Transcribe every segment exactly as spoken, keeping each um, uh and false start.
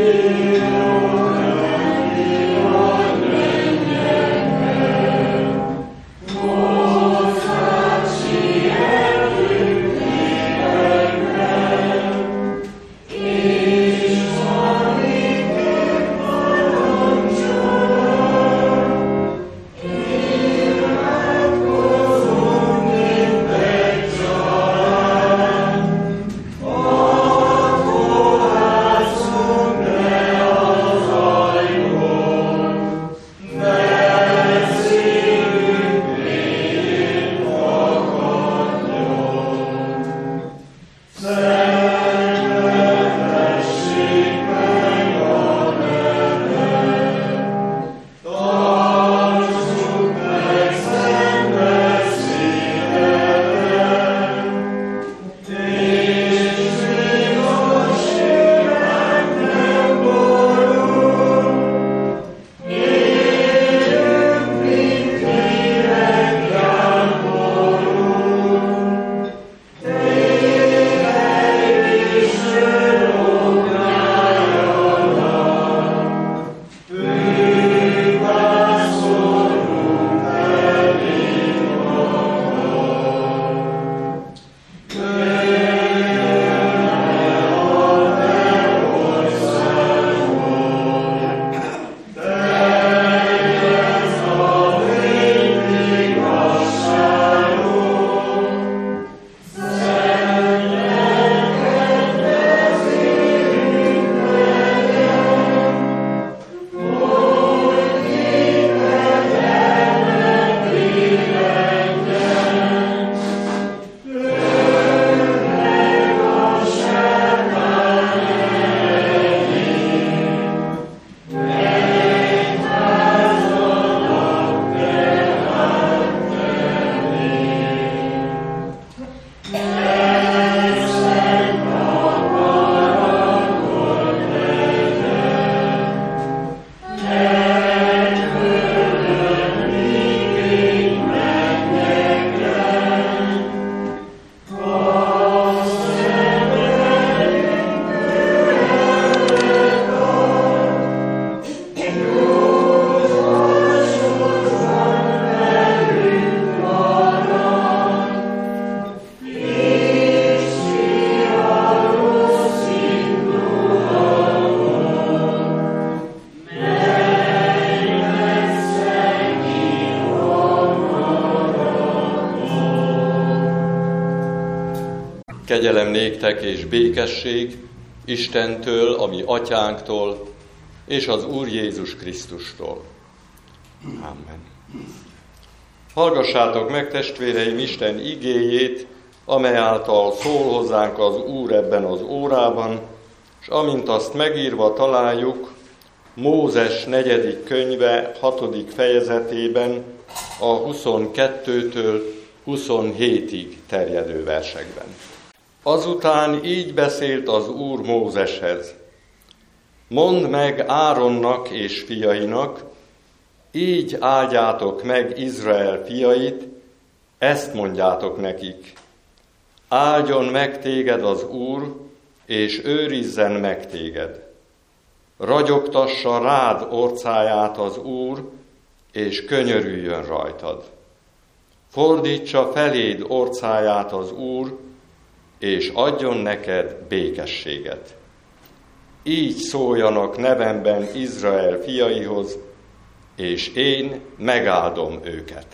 Kegyelem néktek és békesség Istentől, a mi atyánktól, és az Úr Jézus Krisztustól. Amen. Hallgassátok meg, testvéreim, Isten igéjét, amely által szól hozzánk az Úr ebben az órában, és amint azt megírva találjuk, Mózes negyedik könyve hatodik fejezetében a huszonkettőtől huszonhétig terjedő versekben. Azután így beszélt az Úr Mózeshez: mondd meg Áronnak és fiainak, így áldjátok meg Izrael fiait, ezt mondjátok nekik: áldjon meg téged az Úr, és őrizzen meg téged. Ragyogtassa rád orcáját az Úr, és könyörüljön rajtad. Fordítsa feléd orcáját az Úr, és adjon neked békességet. Így szóljanak nevemben Izrael fiaihoz, és én megáldom őket.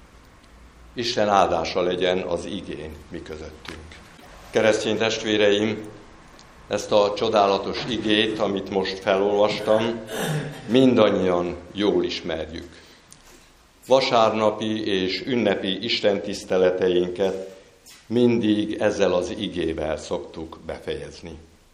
Isten áldása legyen az igén mi közöttünk. Keresztény testvéreim, ezt a csodálatos igét, amit most felolvastam, mindannyian jól ismerjük. Vasárnapi és ünnepi istentiszteleteinket mindig ezzel az igével szoktuk befejezni.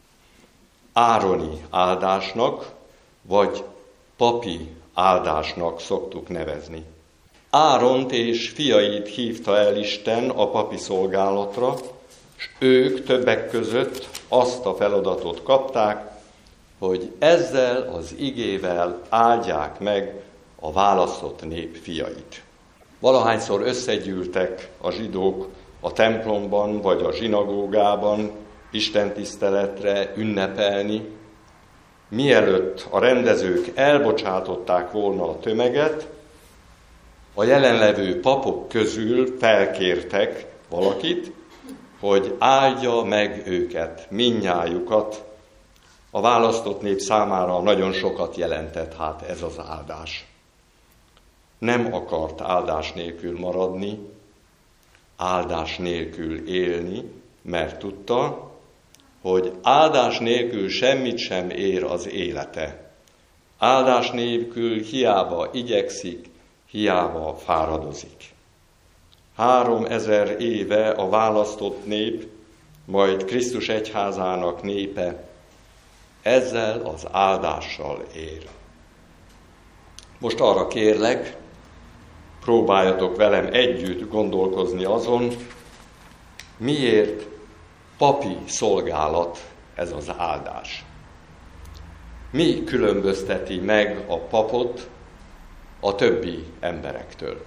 Ároni áldásnak, vagy papi áldásnak szoktuk nevezni. Áront és fiait hívta el Isten a papi szolgálatra, és ők többek között azt a feladatot kapták, hogy ezzel az igével áldják meg a választott nép fiait. Valahányszor összegyűltek a zsidók a templomban vagy a zsinagógában istentiszteletre ünnepelni, mielőtt a rendezők elbocsátották volna a tömeget, a jelenlevő papok közül felkértek valakit, hogy áldja meg őket, mindnyájukat. A választott nép számára nagyon sokat jelentett hát ez az áldás. Nem akart áldás nélkül maradni, áldás nélkül élni, mert tudta, hogy áldás nélkül semmit sem ér az élete. Áldás nélkül hiába igyekszik, hiába fáradozik. Három ezer éve a választott nép, majd Krisztus egyházának népe ezzel az áldással él. Most arra kérlek, próbáljatok velem együtt gondolkozni azon, miért papi szolgálat ez az áldás. Mi különbözteti meg a papot a többi emberektől?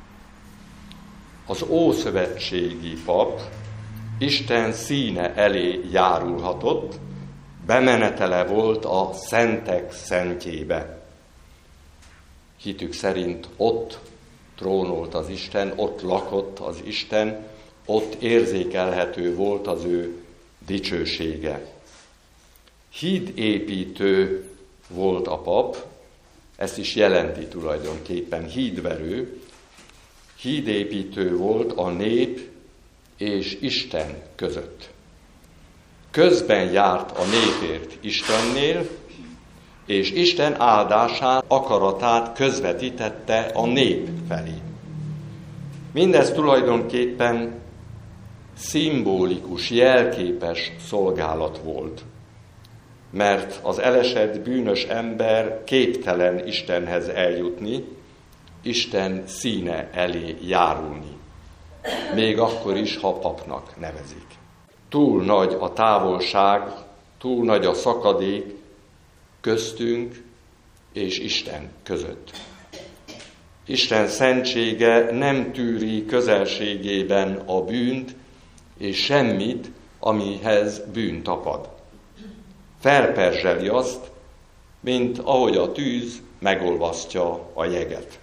Az ószövetségi pap Isten színe elé járulhatott, bemenetele volt a szentek szentjébe. Hitük szerint ott trónolt az Isten, ott lakott az Isten, ott érzékelhető volt az ő dicsősége. Hídépítő volt a pap, ezt is jelenti tulajdonképpen hídverő. Hídépítő volt a nép és Isten között. Közben járt a népért Istennél, és Isten áldását, akaratát közvetítette a nép felé. Mindez tulajdonképpen szimbolikus, jelképes szolgálat volt, mert az elesett bűnös ember képtelen Istenhez eljutni, Isten színe elé járulni, még akkor is, ha papnak nevezik. Túl nagy a távolság, túl nagy a szakadék köztünk és Isten között. Isten szentsége nem tűri közelségében a bűnt és semmit, amihez bűn tapad. Felperzseli azt, mint ahogy a tűz megolvasztja a jeget.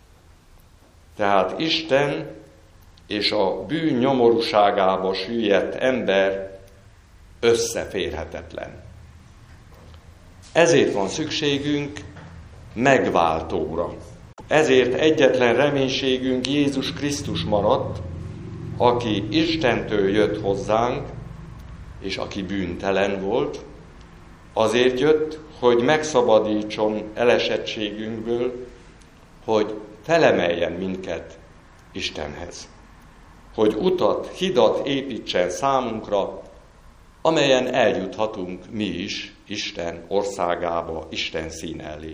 Tehát Isten és a bűn nyomorúságába süllyedt ember összeférhetetlen. Ezért van szükségünk megváltóra. Ezért egyetlen reménységünk Jézus Krisztus maradt, aki Istentől jött hozzánk, és aki bűntelen volt, azért jött, hogy megszabadítson elesettségünkből, hogy felemeljen minket Istenhez. Hogy utat, hidat építsen számunkra, amelyen eljuthatunk mi is Isten országába, Isten színe elé.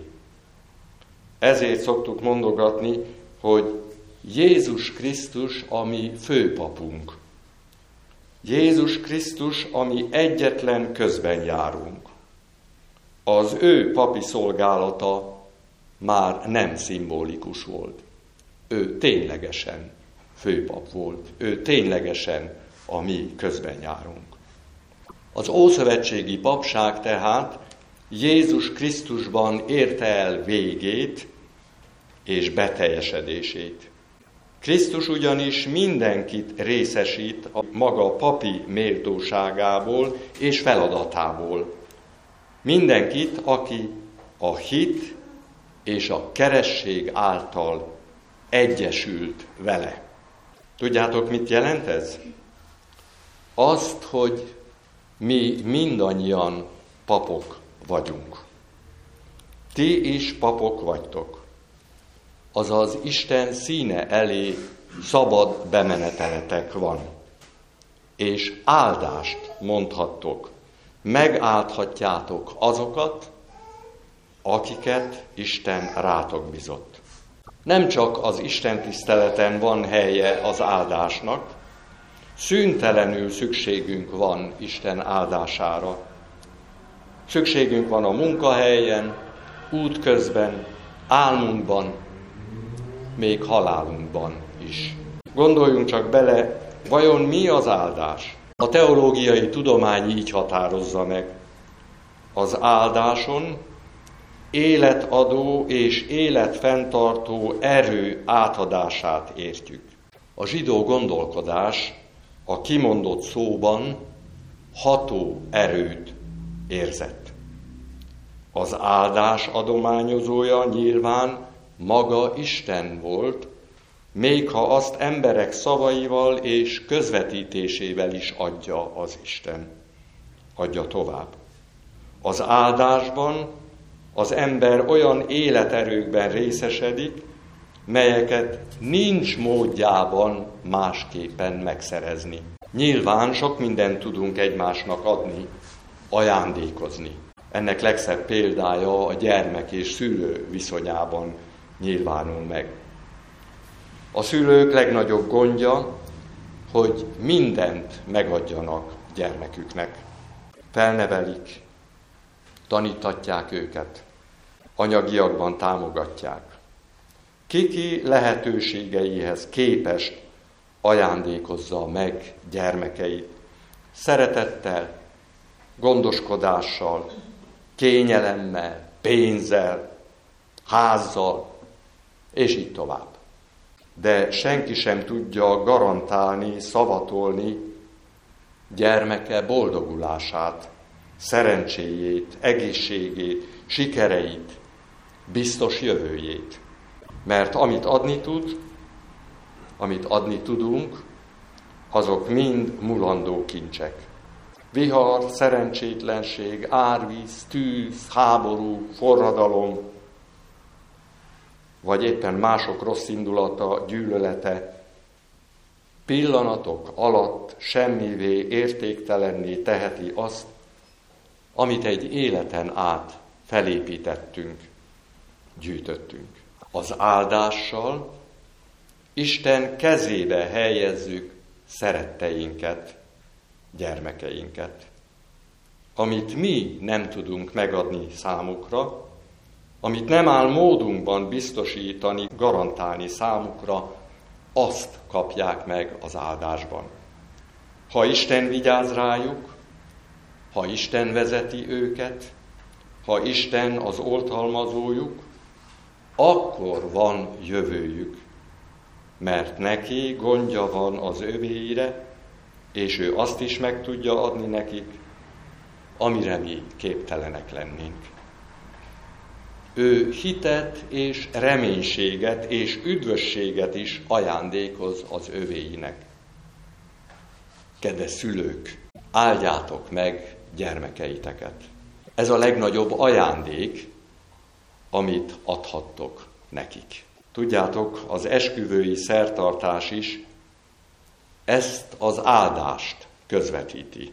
Ezért szoktuk mondogatni, hogy Jézus Krisztus a mi főpapunk. Jézus Krisztus a mi egyetlen közben járunk. Az ő papi szolgálata már nem szimbolikus volt. Ő ténylegesen főpap volt. Ő ténylegesen a mi közben járunk. Az ószövetségi papság tehát Jézus Krisztusban érte el végét és beteljesedését. Krisztus ugyanis mindenkit részesít a maga papi méltóságából és feladatából. Mindenkit, aki a hit és a keresztség által egyesült vele. Tudjátok, mit jelent ez? Azt, hogy mi mindannyian papok vagyunk. Ti is papok vagytok. Azaz Isten színe elé szabad bemeneteletek van. És áldást mondhattok, megáldhatjátok azokat, akiket Isten rátok bizott. Nem csak az Isten tiszteleten van helye az áldásnak, szüntelenül szükségünk van Isten áldására. Szükségünk van a munkahelyen, útközben, álmunkban, még halálunkban is. Gondoljunk csak bele, vajon mi az áldás? A teológiai tudomány így határozza meg. az áldáson életadó és életfenntartó erő átadását értjük. A zsidó gondolkodás a kimondott szóban ható erőt érzett. Az áldás adományozója nyilván maga Isten volt, még ha azt emberek szavaival és közvetítésével is adja az Isten. Adja tovább. Az áldásban az ember olyan életerőkben részesedik, melyeket nincs módjában másképpen megszerezni. Nyilván sok mindent tudunk egymásnak adni, ajándékozni. Ennek legszebb példája a gyermek és szülő viszonyában nyilvánul meg. A szülők legnagyobb gondja, hogy mindent megadjanak gyermeküknek. Felnevelik, tanítatják őket, anyagiakban támogatják. Kiki lehetőségeihez képest ajándékozza meg gyermekeit. Szeretettel, gondoskodással, kényelemmel, pénzzel, házzal, és így tovább. De senki sem tudja garantálni, szavatolni gyermeke boldogulását, szerencséjét, egészségét, sikereit, biztos jövőjét. Mert amit adni tud, amit adni tudunk, azok mind mulandó kincsek. Vihar, szerencsétlenség, árvíz, tűz, háború, forradalom, vagy éppen mások rossz indulata, gyűlölete, pillanatok alatt semmivé, értéktelenné teheti azt, amit egy életen át felépítettünk, gyűjtöttünk. Az áldással Isten kezébe helyezzük szeretteinket, gyermekeinket. Amit mi nem tudunk megadni számukra, amit nem áll módunkban biztosítani, garantálni számukra, azt kapják meg az áldásban. Ha Isten vigyáz rájuk, ha Isten vezeti őket, ha Isten az oltalmazójuk, akkor van jövőjük, mert neki gondja van az övéire, és ő azt is meg tudja adni nekik, amire mi képtelenek lennénk. Ő hitet és reménységet és üdvösséget is ajándékoz az övéinek. Kedves szülők, áldjátok meg gyermekeiteket. Ez a legnagyobb ajándék, amit adhattok nekik. Tudjátok, az esküvői szertartás is ezt az áldást közvetíti.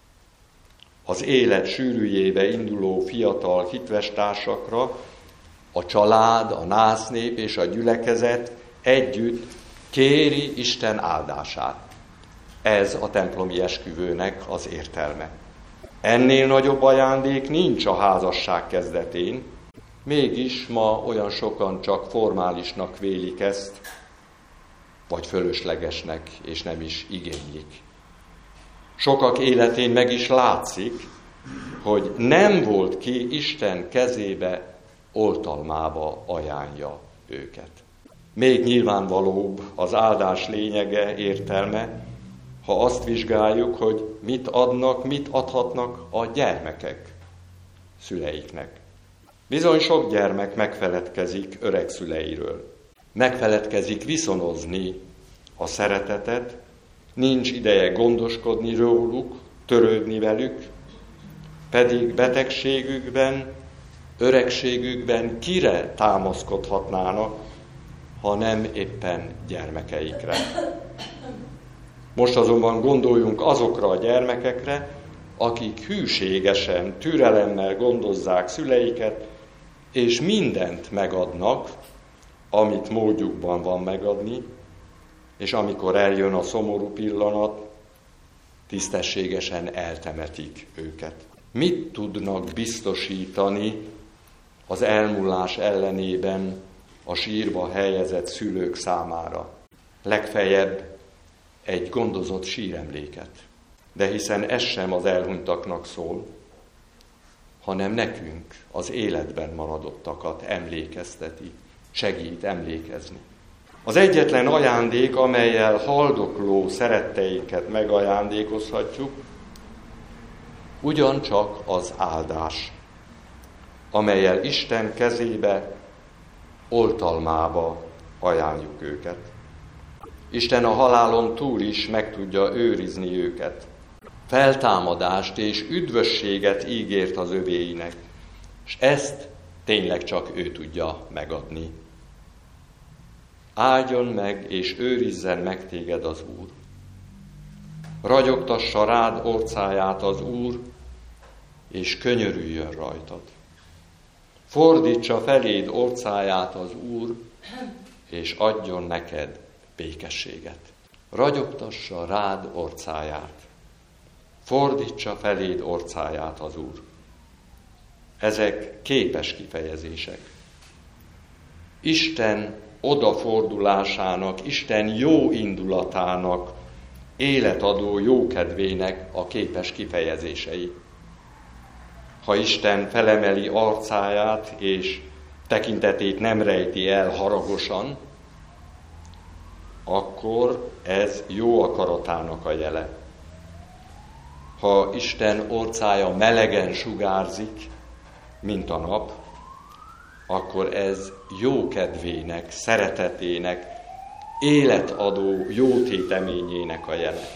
Az élet sűrűjébe induló fiatal hitves társakra a család, a násznép és a gyülekezet együtt kéri Isten áldását. Ez a templomi esküvőnek az értelme. Ennél nagyobb ajándék nincs a házasság kezdetén, mégis ma olyan sokan csak formálisnak vélik ezt, vagy fölöslegesnek, és nem is igénylik. Sokak életén meg is látszik, hogy nem volt ki Isten kezébe, oltalmába ajánlja őket. Még nyilvánvalóbb az áldás lényege, értelme, ha azt vizsgáljuk, hogy mit adnak, mit adhatnak a gyermekek szüleiknek. Bizony sok gyermek megfeledkezik öreg szüleiről. Megfeledkezik viszonozni a szeretetet, nincs ideje gondoskodni róluk, törődni velük, pedig betegségükben, öregségükben kire támaszkodhatnának, ha nem éppen gyermekeikre. Most azonban gondoljunk azokra a gyermekekre, akik hűségesen, türelemmel gondozzák szüleiket, és mindent megadnak, amit módjukban van megadni, és amikor eljön a szomorú pillanat, tisztességesen eltemetik őket. Mit tudnak biztosítani az elmúlás ellenében a sírba helyezett szülők számára? Legfeljebb egy gondozott síremléket. De hiszen ez sem az elhunytaknak szól, hanem nekünk, az életben maradottakat emlékezteti, segít emlékezni. Az egyetlen ajándék, amellyel haldokló szeretteinket megajándékozhatjuk, ugyancsak az áldás, amellyel Isten kezébe, oltalmába ajánljuk őket. Isten a halálon túl is meg tudja őrizni őket. Feltámadást és üdvösséget ígért az övéinek, és ezt tényleg csak ő tudja megadni. Áldjon meg és őrizzen meg téged az Úr. Ragyogtassa rád orcáját az Úr, és könyörüljön rajtad. Fordítsa feléd orcáját az Úr, és adjon neked békességet. Ragyogtassa rád orcáját. Fordítsa feléd orcáját az Úr. Ezek képes kifejezések. Isten odafordulásának, Isten jó indulatának, életadó jókedvének a képes kifejezései. Ha Isten felemeli arcáját, és tekintetét nem rejti el haragosan, akkor ez jó akaratának a jele. Ha Isten orcája melegen sugárzik, mint a nap, akkor ez jókedvének, szeretetének, életadó jótéteményének a jele.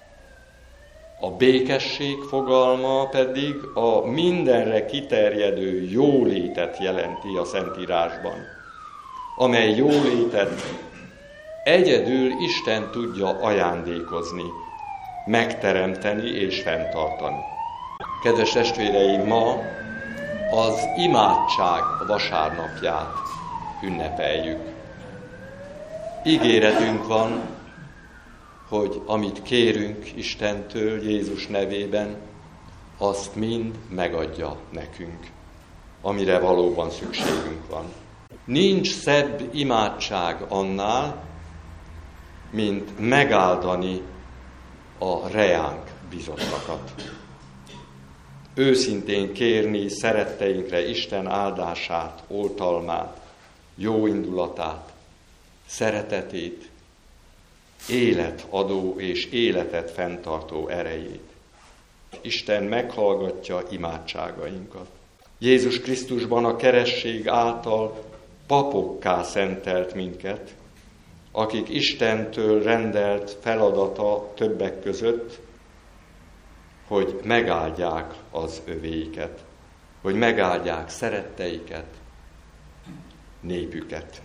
A békesség fogalma pedig a mindenre kiterjedő jólétet jelenti a Szentírásban, amely jólétet egyedül Isten tudja ajándékozni, megteremteni és fenntartani. Kedves testvéreim, ma az imádság vasárnapját ünnepeljük. Ígéretünk van, hogy amit kérünk Istentől Jézus nevében, azt mind megadja nekünk, amire valóban szükségünk van. Nincs szebb imádság annál, mint megáldani a reánk bizottakat. Őszintén kérni szeretteinkre Isten áldását, oltalmát, jó indulatát, szeretetét, életadó és életet fenntartó erejét. Isten meghallgatja imádságainkat. Jézus Krisztusban a keresztség által papokká szentelt minket, akik Istentől rendelt feladata többek között, hogy megáldják az övéiket, hogy megáldják szeretteiket, népüket.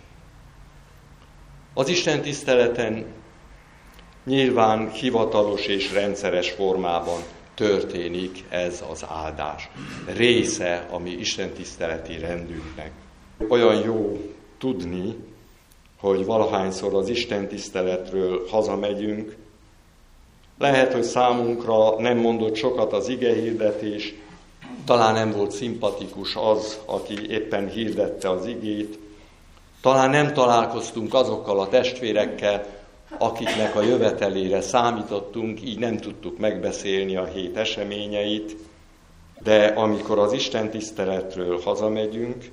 Az Isten tiszteleten nyilván hivatalos és rendszeres formában történik ez az áldás. Része a mi istentiszteleti rendünknek. Olyan jó tudni, hogy valahányszor az istentiszteletről hazamegyünk, lehet, hogy számunkra nem mondott sokat az igehirdetés, talán nem volt szimpatikus az, aki éppen hirdette az igét, talán nem találkoztunk azokkal a testvérekkel, akiknek a jövetelére számítottunk, így nem tudtuk megbeszélni a hét eseményeit, de amikor az istentiszteletről hazamegyünk,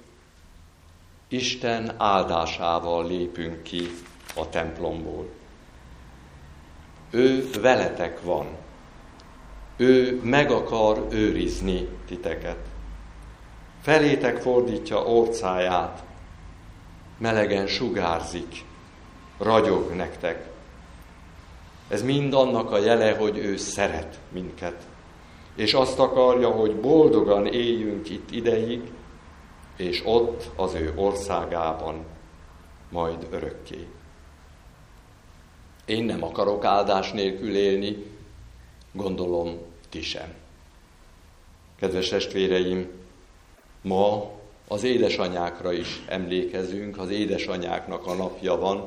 Isten áldásával lépünk ki a templomból. Ő veletek van. Ő meg akar őrizni titeket. Felétek fordítja orcáját, melegen sugárzik, ragyog nektek. Ez mind annak a jele, hogy ő szeret minket. És azt akarja, hogy boldogan éljünk itt ideig, és ott az ő országában majd örökké. Én nem akarok áldás nélkül élni, gondolom ti sem. Kedves testvéreim, ma az édesanyákra is emlékezünk, az édesanyáknak a napja van,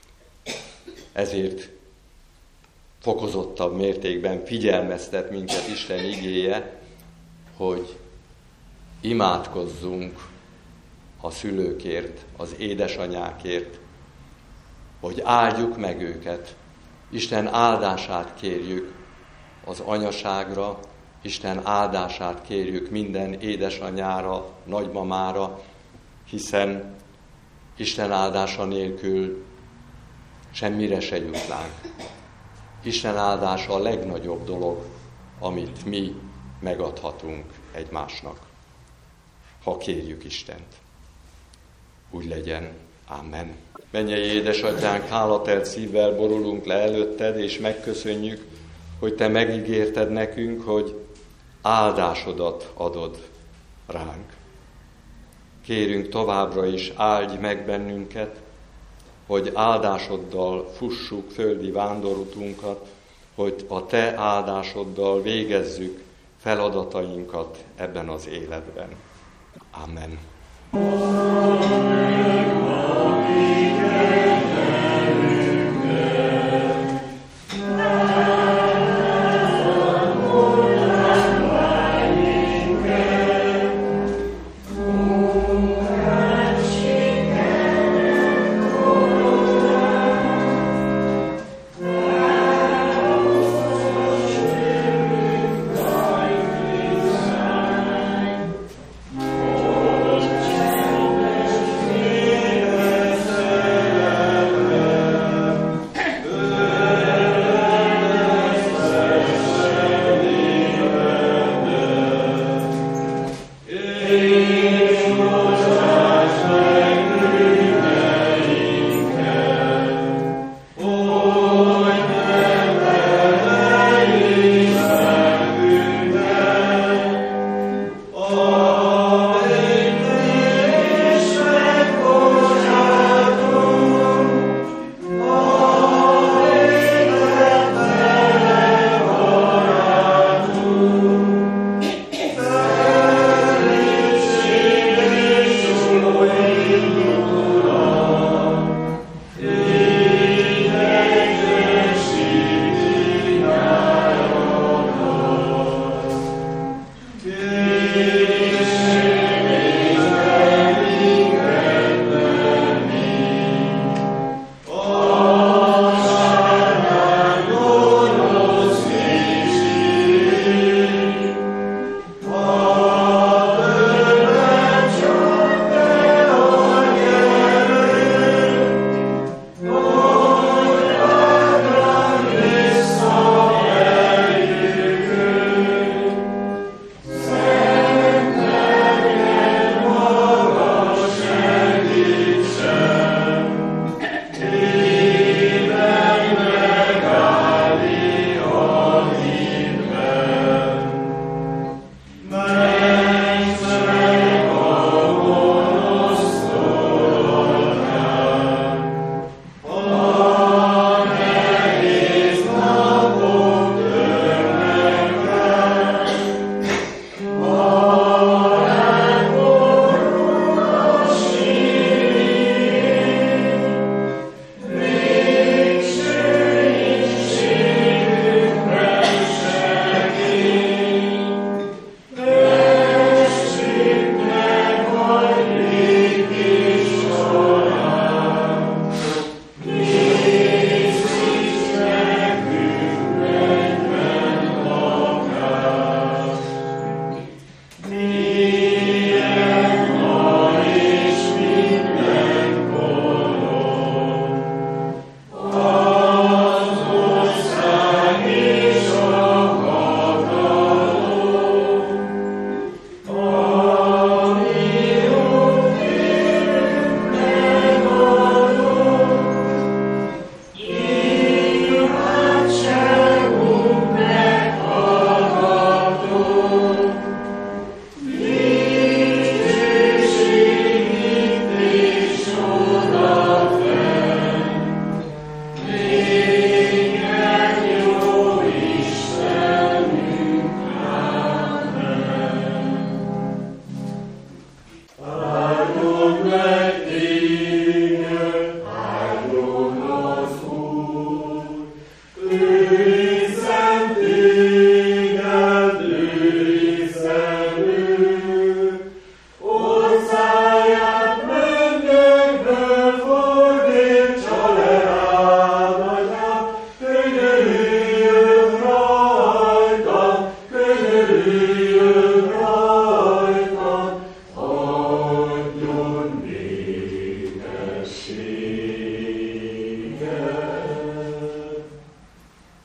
ezért fokozottabb mértékben figyelmeztet minket Isten igéje, hogy imádkozzunk a szülőkért, az édesanyákért, hogy áldjuk meg őket, Isten áldását kérjük az anyaságra Isten áldását kérjük minden édesanyára, nagymamára, hiszen Isten áldása nélkül semmire se jutnánk. Isten áldása a legnagyobb dolog, amit mi megadhatunk egymásnak, ha kérjük Istent. Úgy legyen. Amen. Mennyei édesatyánk, hálatelt szívvel borulunk le előtted, és megköszönjük, hogy te megígérted nekünk, hogy áldásodat adod ránk. Kérünk továbbra is, áldj meg bennünket, hogy áldásoddal fussuk földi vándorutunkat, hogy a te áldásoddal végezzük feladatainkat ebben az életben. Amen. Amen.